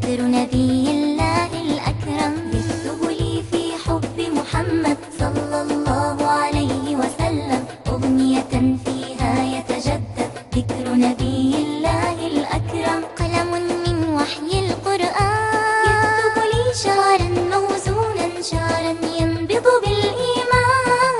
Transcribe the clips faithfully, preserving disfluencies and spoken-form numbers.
ذكر نبي الله الأكرم يكتب لي في حب محمد صلى الله عليه وسلم أغنية فيها يتجدد ذكر نبي الله الأكرم. قلم من وحي القرآن يكتب لي شعرا موزونا شعرا ينبض بالإيمان.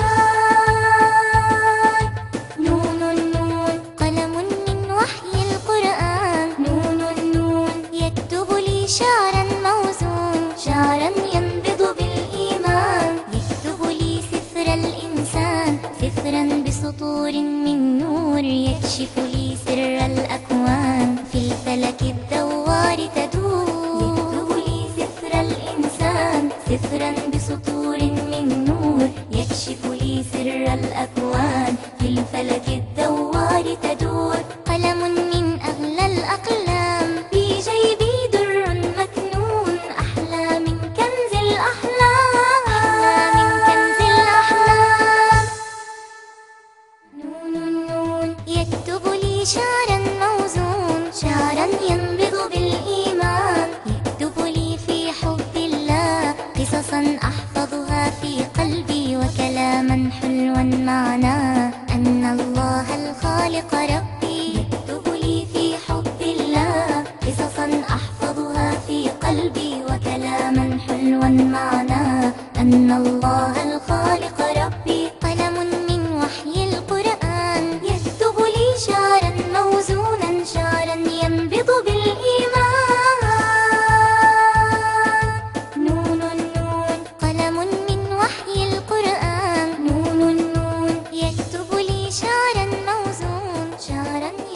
نون نون قلم من وحي القرآن نون نون يكتب لي شعرا موزون شعرا ينبض بالإيمان. يكتب لي سفر الإنسان سفرا بسطور من نور يكشف لي سر الأكوان في الفلك الدوار تدور. يكتب لي سفر الإنسان سفرا بسطور من نور يكشف لي سر الأكوان في الفلك الدوار تدور. قلم من أغلى الأقلام في جيبي در مكنون أحلى من كنز الأحلام أحلى من كنز الأحلام. نون نون يكتب لي شعرا موزون شعرا ينبض بالإيمان. يكتب لي في حب الله قصصا أحفظها في قلبي وكلاما حلوا معناه أن الله الخالق ربي. يكتب لي في حب الله قصصا أحفظها في قلبي وكلاما حلوا معناه أن الله الخالق ربي. قلم من وحي القرآن يكتب لي شعرا موزونا شعرا ينبض بالإيمان. نون نون قلم من وحي القرآن نون نون يكتب لي شعرا موزون شعرا